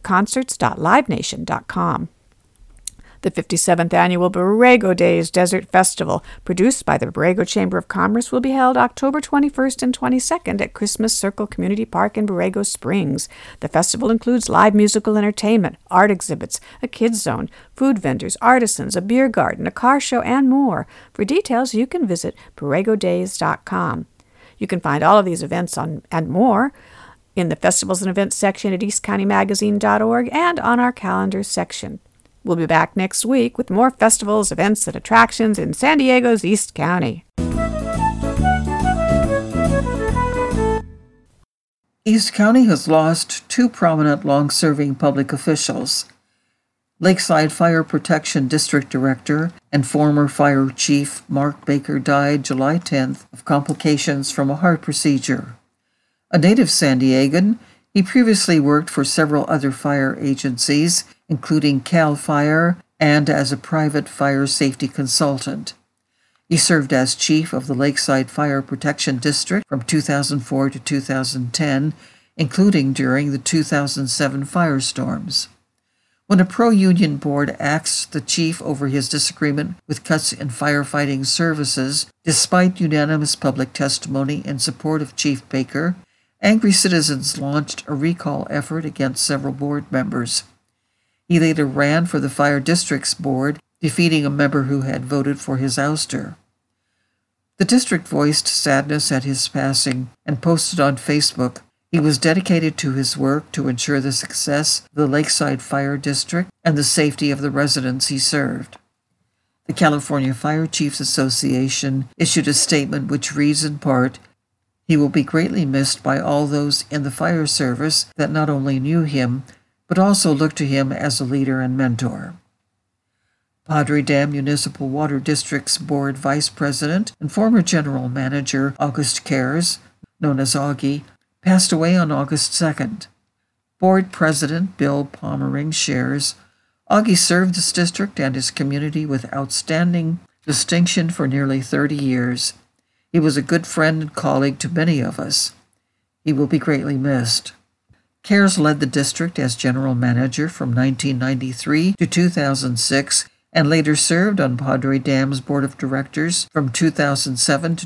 concerts.livenation.com. The 57th Annual Borrego Days Desert Festival, produced by the Borrego Chamber of Commerce, will be held October 21st and 22nd at Christmas Circle Community Park in Borrego Springs. The festival includes live musical entertainment, art exhibits, a kids zone, food vendors, artisans, a beer garden, a car show, and more. For details, you can visit borregodays.com. You can find all of these events and more in the Festivals and Events section at eastcountymagazine.org and on our calendar section. We'll be back next week with more festivals, events, and attractions in San Diego's East County. East County has lost two prominent long-serving public officials. Lakeside Fire Protection District Director and former Fire Chief Mark Baker died July 10th of complications from a heart procedure. A native San Diegan, he previously worked for several other fire agencies, including CAL FIRE, and as a private fire safety consultant. He served as chief of the Lakeside Fire Protection District from 2004 to 2010, including during the 2007 firestorms. When a pro-union board asked the chief over his disagreement with cuts in firefighting services, despite unanimous public testimony in support of Chief Baker, angry citizens launched a recall effort against several board members. He later ran for the Fire District's board, defeating a member who had voted for his ouster. The district voiced sadness at his passing and posted on Facebook, "He was dedicated to his work to ensure the success of the Lakeside Fire District and the safety of the residents he served." The California Fire Chiefs Association issued a statement which reads in part, "He will be greatly missed by all those in the fire service that not only knew him, but also looked to him as a leader and mentor." Padre Dam Municipal Water District's board vice president and former general manager August Cares, known as Augie, passed away on August 2nd. Board president Bill Pommering shares, "Augie served this district and his community with outstanding distinction for nearly 30 years. He was a good friend and colleague to many of us. He will be greatly missed." Cares led the district as general manager from 1993 to 2006 and later served on Padre Dam's board of directors from 2007 to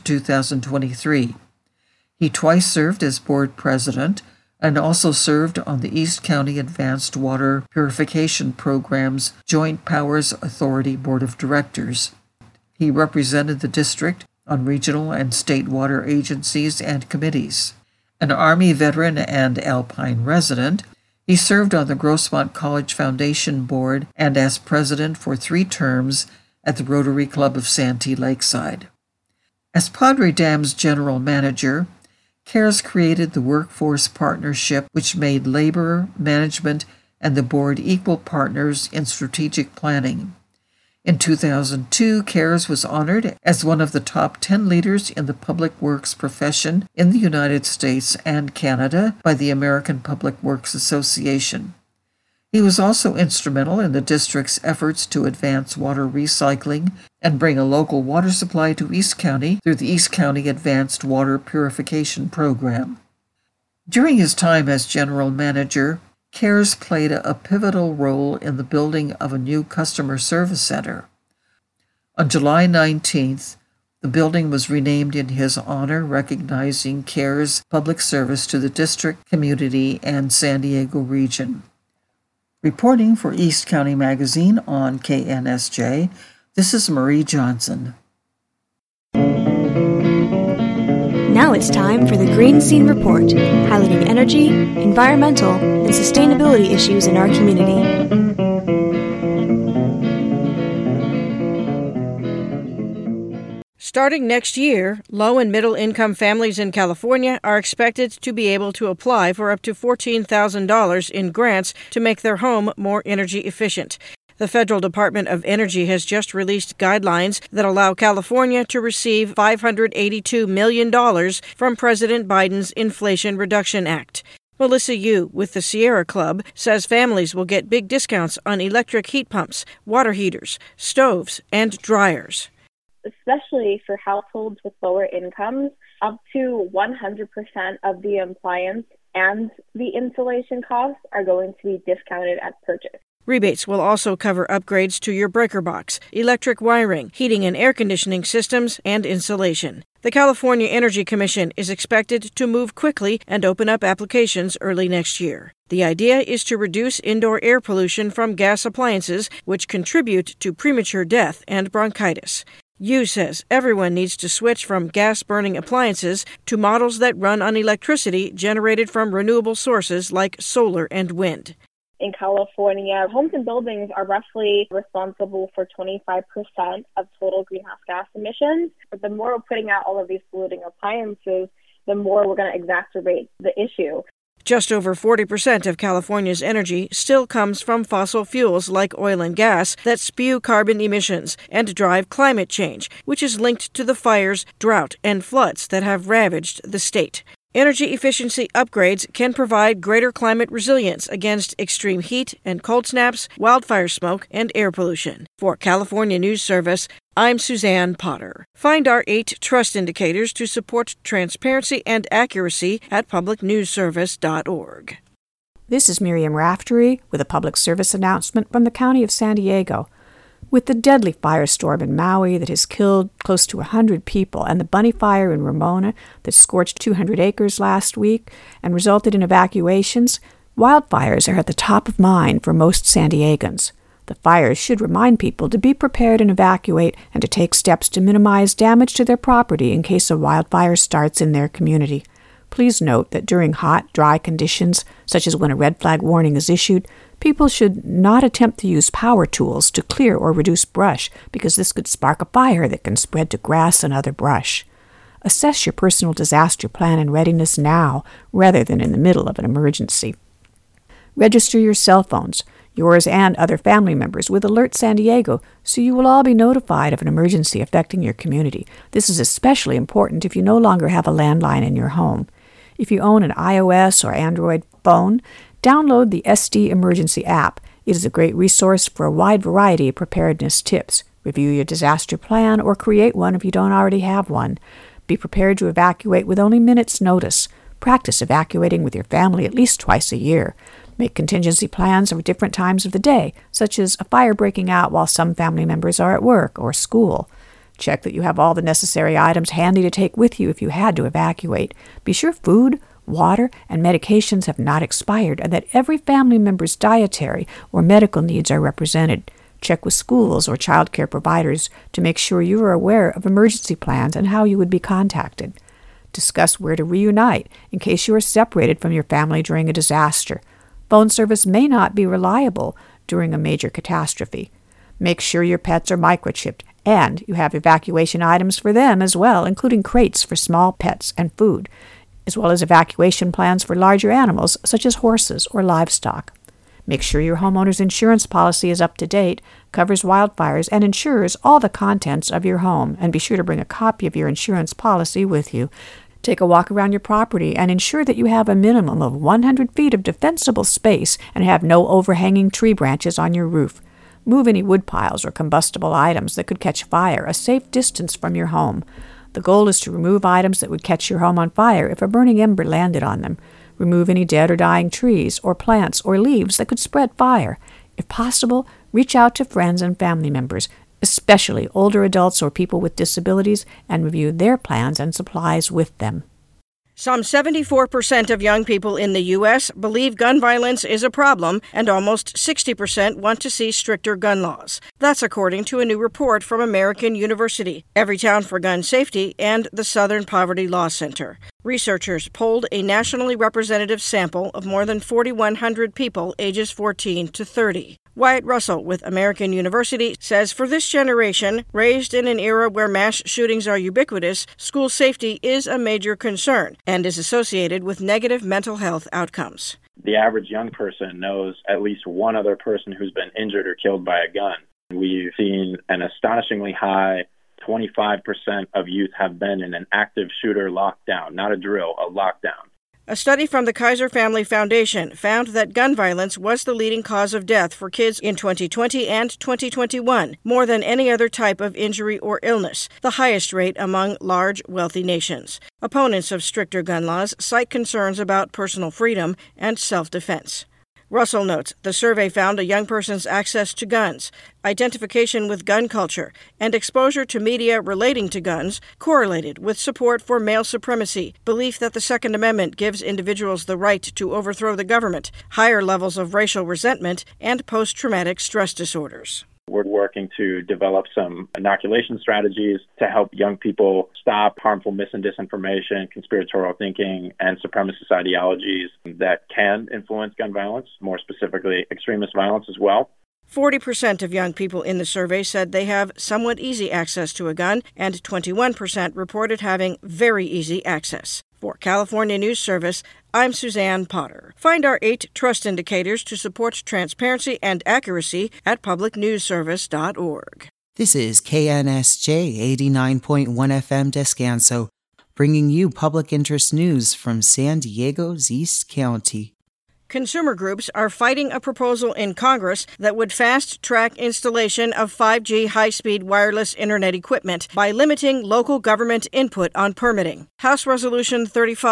2023. He twice served as board president and also served on the East County Advanced Water Purification Program's Joint Powers Authority Board of Directors. He represented the district on regional and state water agencies and committees. An Army veteran and Alpine resident, he served on the Grossmont College Foundation Board and as president for 3 terms at the Rotary Club of Santee Lakeside. As Padre Dam's general manager, Cares created the Workforce Partnership, which made labor, management, and the board equal partners in strategic planning. In 2002, Cares was honored as one of the top 10 leaders in the public works profession in the United States and Canada by the American Public Works Association. He was also instrumental in the district's efforts to advance water recycling and bring a local water supply to East County through the East County Advanced Water Purification Program. During his time as general manager, Cares played a pivotal role in the building of a new customer service center. On July 19th, the building was renamed in his honor, recognizing Cares' public service to the district, community, and San Diego region. Reporting for East County Magazine on KNSJ, this is Marie Johnson. Now it's time for the Green Scene Report, highlighting energy, environmental, and sustainability issues in our community. Starting next year, low- and middle-income families in California are expected to be able to apply for up to $14,000 in grants to make their home more energy efficient. The Federal Department of Energy has just released guidelines that allow California to receive $582 million from President Biden's Inflation Reduction Act. Melissa Yu with the Sierra Club says families will get big discounts on electric heat pumps, water heaters, stoves, and dryers. Especially for households with lower incomes, up to 100% of the appliance and the installation costs are going to be discounted at purchase. Rebates will also cover upgrades to your breaker box, electric wiring, heating and air conditioning systems, and insulation. The California Energy Commission is expected to move quickly and open up applications early next year. The idea is to reduce indoor air pollution from gas appliances, which contribute to premature death and bronchitis. Yu says everyone needs to switch from gas-burning appliances to models that run on electricity generated from renewable sources like solar and wind. In California, homes and buildings are roughly responsible for 25% of total greenhouse gas emissions. But the more we're putting out all of these polluting appliances, the more we're going to exacerbate the issue. Just over 40% of California's energy still comes from fossil fuels like oil and gas that spew carbon emissions and drive climate change, which is linked to the fires, drought, and floods that have ravaged the state. Energy efficiency upgrades can provide greater climate resilience against extreme heat and cold snaps, wildfire smoke, and air pollution. For California News Service, I'm Suzanne Potter. Find our 8 trust indicators to support transparency and accuracy at publicnewsservice.org. This is Miriam Raftery with a public service announcement from the County of San Diego. With the deadly firestorm in Maui that has killed close to 100 people and the Bunny Fire in Ramona that scorched 200 acres last week and resulted in evacuations, wildfires are at the top of mind for most San Diegans. The fires should remind people to be prepared and evacuate and to take steps to minimize damage to their property in case a wildfire starts in their community. Please note that during hot, dry conditions, such as when a red flag warning is issued, people should not attempt to use power tools to clear or reduce brush because this could spark a fire that can spread to grass and other brush. Assess your personal disaster plan and readiness now rather than in the middle of an emergency. Register your cell phones, yours and other family members, with Alert San Diego, so you will all be notified of an emergency affecting your community. This is especially important if you no longer have a landline in your home. If you own an iOS or Android phone, download the SD Emergency app. It is a great resource for a wide variety of preparedness tips. Review your disaster plan or create one if you don't already have one. Be prepared to evacuate with only minutes' notice. Practice evacuating with your family at least twice a year. Make contingency plans for different times of the day, such as a fire breaking out while some family members are at work or school. Check that you have all the necessary items handy to take with you if you had to evacuate. Be sure food, water, and medications have not expired and that every family member's dietary or medical needs are represented. Check with schools or child care providers to make sure you are aware of emergency plans and how you would be contacted. Discuss where to reunite in case you are separated from your family during a disaster. Phone service may not be reliable during a major catastrophe. Make sure your pets are microchipped and you have evacuation items for them as well, including crates for small pets and food, as well as evacuation plans for larger animals such as horses or livestock. Make sure your homeowner's insurance policy is up to date, covers wildfires, and insures all the contents of your home, and be sure to bring a copy of your insurance policy with you. Take a walk around your property and ensure that you have a minimum of 100 feet of defensible space and have no overhanging tree branches on your roof. Move any wood piles or combustible items that could catch fire a safe distance from your home. The goal is to remove items that would catch your home on fire if a burning ember landed on them. Remove any dead or dying trees or plants or leaves that could spread fire. If possible, reach out to friends and family members, especially older adults or people with disabilities, and review their plans and supplies with them. Some 74% of young people in the U.S. believe gun violence is a problem, and almost 60% want to see stricter gun laws. That's according to a new report from American University, Everytown for Gun Safety, and the Southern Poverty Law Center. Researchers polled a nationally representative sample of more than 4,100 people ages 14 to 30. Wyatt Russell with American University says for this generation, raised in an era where mass shootings are ubiquitous, school safety is a major concern and is associated with negative mental health outcomes. The average young person knows at least one other person who's been injured or killed by a gun. We've seen an astonishingly high 25% of youth have been in an active shooter lockdown, not a drill, a lockdown. A study from the Kaiser Family Foundation found that gun violence was the leading cause of death for kids in 2020 and 2021, more than any other type of injury or illness, the highest rate among large, wealthy nations. Opponents of stricter gun laws cite concerns about personal freedom and self-defense. Russell notes the survey found a young person's access to guns, identification with gun culture, and exposure to media relating to guns correlated with support for male supremacy, belief that the Second Amendment gives individuals the right to overthrow the government, higher levels of racial resentment, and post-traumatic stress disorders. We're working to develop some inoculation strategies to help young people stop harmful mis- and disinformation, conspiratorial thinking, and supremacist ideologies that can influence gun violence, more specifically extremist violence as well. 40% of young people in the survey said they have somewhat easy access to a gun, and 21% reported having very easy access. For California News Service, I'm Suzanne Potter. Find our 8 trust indicators to support transparency and accuracy at publicnewsservice.org. This is KNSJ 89.1 FM Descanso, bringing you public interest news from San Diego's East County. Consumer groups are fighting a proposal in Congress that would fast-track installation of 5G high-speed wireless internet equipment by limiting local government input on permitting. House Resolution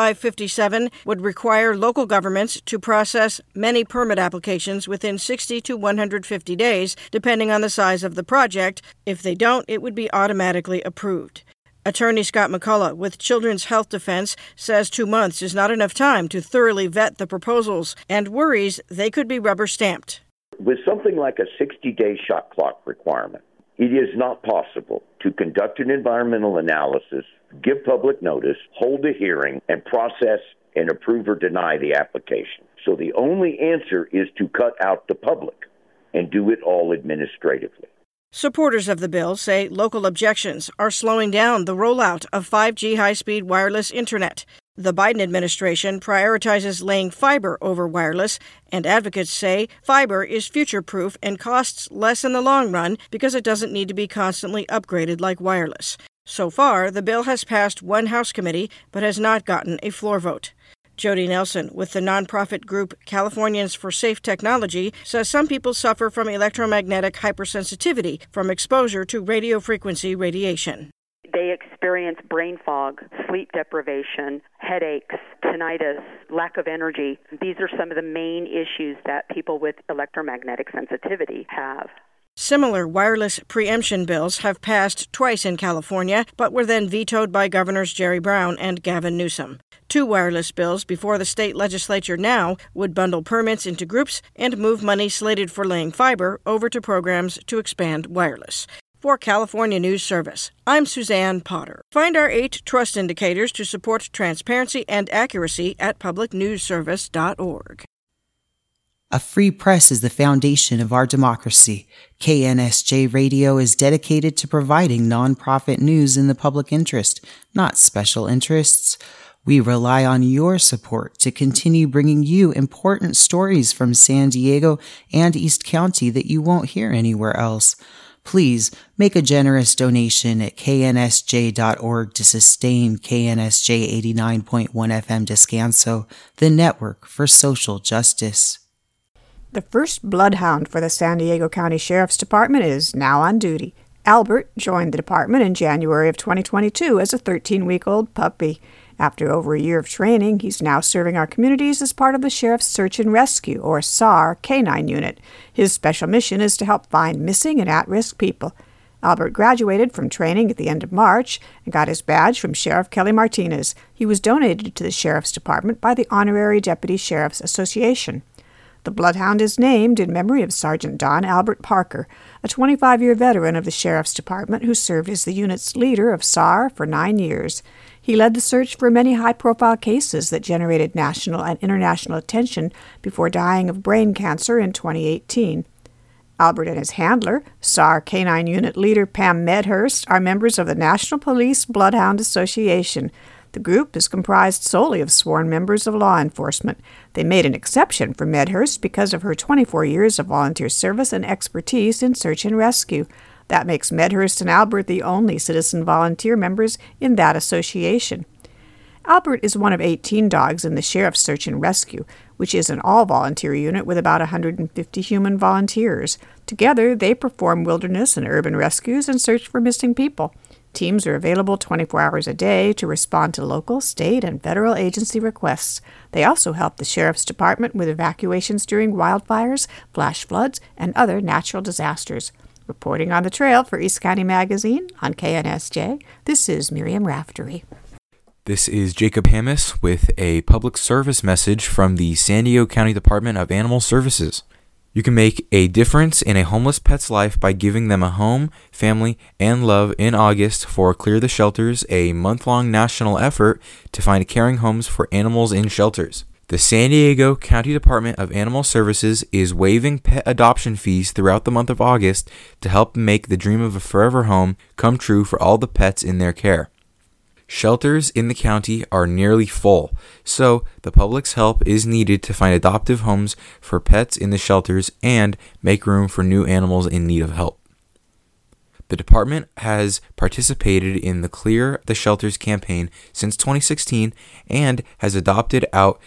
3557 would require local governments to process many permit applications within 60 to 150 days, depending on the size of the project. If they don't, it would be automatically approved. Attorney Scott McCullough with Children's Health Defense says 2 months is not enough time to thoroughly vet the proposals and worries they could be rubber-stamped. With something like a 60-day shot clock requirement, it is not possible to conduct an environmental analysis, give public notice, hold a hearing, and process and approve or deny the application. So the only answer is to cut out the public and do it all administratively. Supporters of the bill say local objections are slowing down the rollout of 5G high-speed wireless internet. The Biden administration prioritizes laying fiber over wireless, and advocates say fiber is future-proof and costs less in the long run because it doesn't need to be constantly upgraded like wireless. So far, the bill has passed one House committee but has not gotten a floor vote. Jody Nelson with the nonprofit group Californians for Safe Technology says some people suffer from electromagnetic hypersensitivity from exposure to radio frequency radiation. They experience brain fog, sleep deprivation, headaches, tinnitus, lack of energy. These are some of the main issues that people with electromagnetic sensitivity have. Similar wireless preemption bills have passed twice in California, but were then vetoed by Governors Jerry Brown and Gavin Newsom. 2 wireless bills before the state legislature now would bundle permits into groups and move money slated for laying fiber over to programs to expand wireless. For California News Service, I'm Suzanne Potter. Find our 8 trust indicators to support transparency and accuracy at publicnewsservice.org. A free press is the foundation of our democracy. KNSJ Radio is dedicated to providing nonprofit news in the public interest, not special interests. We rely on your support to continue bringing you important stories from San Diego and East County that you won't hear anywhere else. Please make a generous donation at knsj.org to sustain KNSJ 89.1 FM Descanso, the network for social justice. The first bloodhound for the San Diego County Sheriff's Department is now on duty. Albert joined the department in January of 2022 as a 13-week-old puppy. After over a year of training, he's now serving our communities as part of the Sheriff's Search and Rescue, or SAR, Canine Unit. His special mission is to help find missing and at-risk people. Albert graduated from training at the end of March and got his badge from Sheriff Kelly Martinez. He was donated to the Sheriff's Department by the Honorary Deputy Sheriff's Association. The bloodhound is named in memory of Sergeant Don Albert Parker, a 25-year veteran of the Sheriff's Department who served as the unit's leader of SAR for 9 years. He led the search for many high-profile cases that generated national and international attention before dying of brain cancer in 2018. Albert and his handler, SAR Canine Unit Leader Pam Medhurst, are members of the National Police Bloodhound Association. The group is comprised solely of sworn members of law enforcement. They made an exception for Medhurst because of her 24 years of volunteer service and expertise in search and rescue. That makes Medhurst and Albert the only citizen volunteer members in that association. Albert is one of 18 dogs in the Sheriff's Search and Rescue, which is an all-volunteer unit with about 150 human volunteers. Together, they perform wilderness and urban rescues and search for missing people. Teams are available 24 hours a day to respond to local, state, and federal agency requests. They also help the Sheriff's Department with evacuations during wildfires, flash floods, and other natural disasters. Reporting on the trail for East County Magazine on KNSJ, this is Miriam Raftery. This is Jacob Hammis with a public service message from the San Diego County Department of Animal Services. You can make a difference in a homeless pet's life by giving them a home, family, and love in August for Clear the Shelters, a month-long national effort to find caring homes for animals in shelters. The San Diego County Department of Animal Services is waiving pet adoption fees throughout the month of August to help make the dream of a forever home come true for all the pets in their care. Shelters in the county are nearly full, so the public's help is needed to find adoptive homes for pets in the shelters and make room for new animals in need of help. The department has participated in the Clear the Shelters campaign since 2016 and has adopted out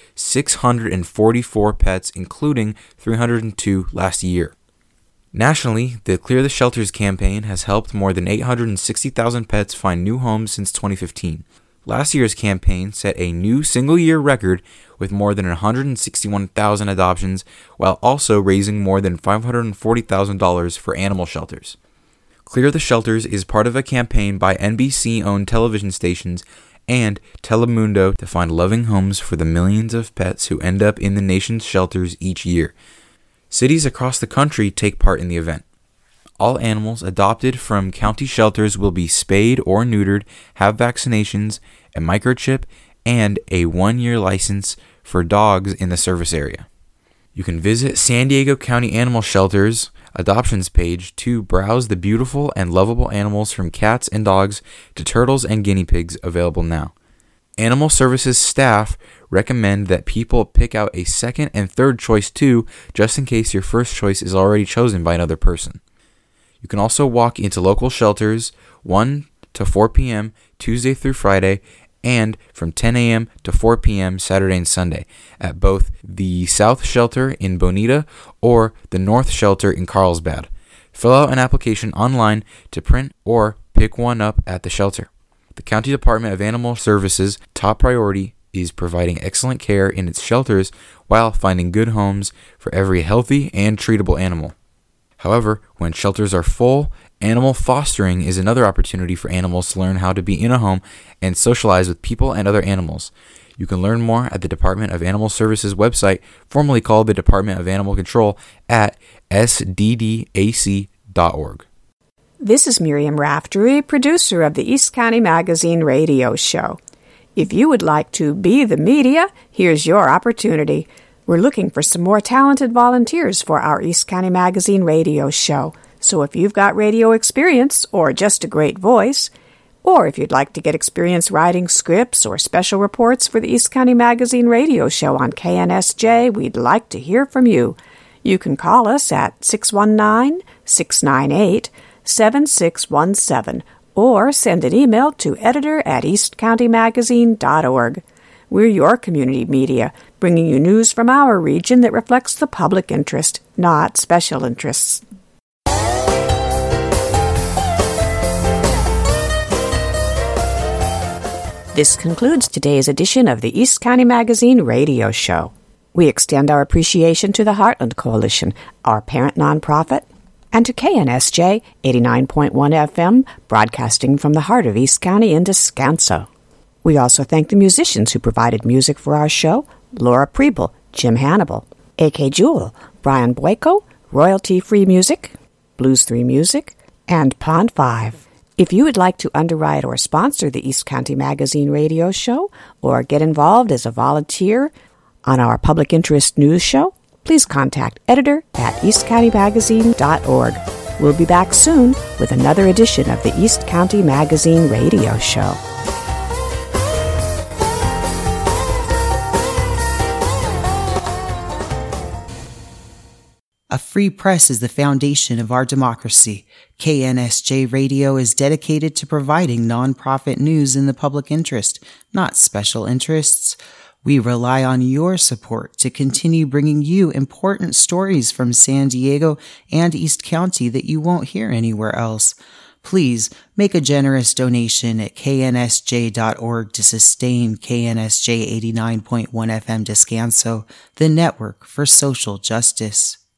644 pets, including 302 last year. Nationally, the Clear the Shelters campaign has helped more than 860,000 pets find new homes since 2015. Last year's campaign set a new single-year record with more than 161,000 adoptions, while also raising more than $540,000 for animal shelters. Clear the Shelters is part of a campaign by NBC-owned television stations and Telemundo to find loving homes for the millions of pets who end up in the nation's shelters each year. Cities across the country take part in the event. All animals adopted from county shelters will be spayed or neutered, have vaccinations, a microchip, and a 1-year license for dogs in the service area. You can visit San Diego County Animal Shelter's adoptions page to browse the beautiful and lovable animals from cats and dogs to turtles and guinea pigs available now. Animal Services staff recommend that people pick out a second and third choice too, just in case your first choice is already chosen by another person. You can also walk into local shelters 1 to 4 p.m. Tuesday through Friday and from 10 a.m. to 4 p.m. Saturday and Sunday at both the South Shelter in Bonita or the North Shelter in Carlsbad. Fill out an application online to print or pick one up at the shelter. The County Department of Animal Services' top priority is providing excellent care in its shelters while finding good homes for every healthy and treatable animal. However, when shelters are full, animal fostering is another opportunity for animals to learn how to be in a home and socialize with people and other animals. You can learn more at the Department of Animal Services website, formerly called the Department of Animal Control, at sddac.org. This is Miriam Raftery, producer of the East County Magazine radio show. If you would like to be the media, here's your opportunity. We're looking for some more talented volunteers for our East County Magazine radio show. So if you've got radio experience or just a great voice, or if you'd like to get experience writing scripts or special reports for the East County Magazine radio show on KNSJ, we'd like to hear from you. You can call us at 619-698-7617 or send an email to editor@eastcountymagazine.org. We're your community media, bringing you news from our region that reflects the public interest, not special interests. This concludes today's edition of the East County Magazine radio show. We extend our appreciation to the Heartland Coalition, our parent nonprofit, and to KNSJ 89.1 FM, broadcasting from the heart of East County in Descanso. We also thank the musicians who provided music for our show: Laura Preble, Jim Hannibal, A.K. Jewell, Brian Boyko, Royalty Free Music, Blues 3 Music, and Pond 5. If you would like to underwrite or sponsor the East County Magazine radio show or get involved as a volunteer on our public interest news show, please contact editor@eastcountymagazine.org. We'll be back soon with another edition of the East County Magazine radio show. A free press is the foundation of our democracy. KNSJ Radio is dedicated to providing nonprofit news in the public interest, not special interests. We rely on your support to continue bringing you important stories from San Diego and East County that you won't hear anywhere else. Please make a generous donation at knsj.org to sustain KNSJ 89.1 FM Descanso, the network for social justice.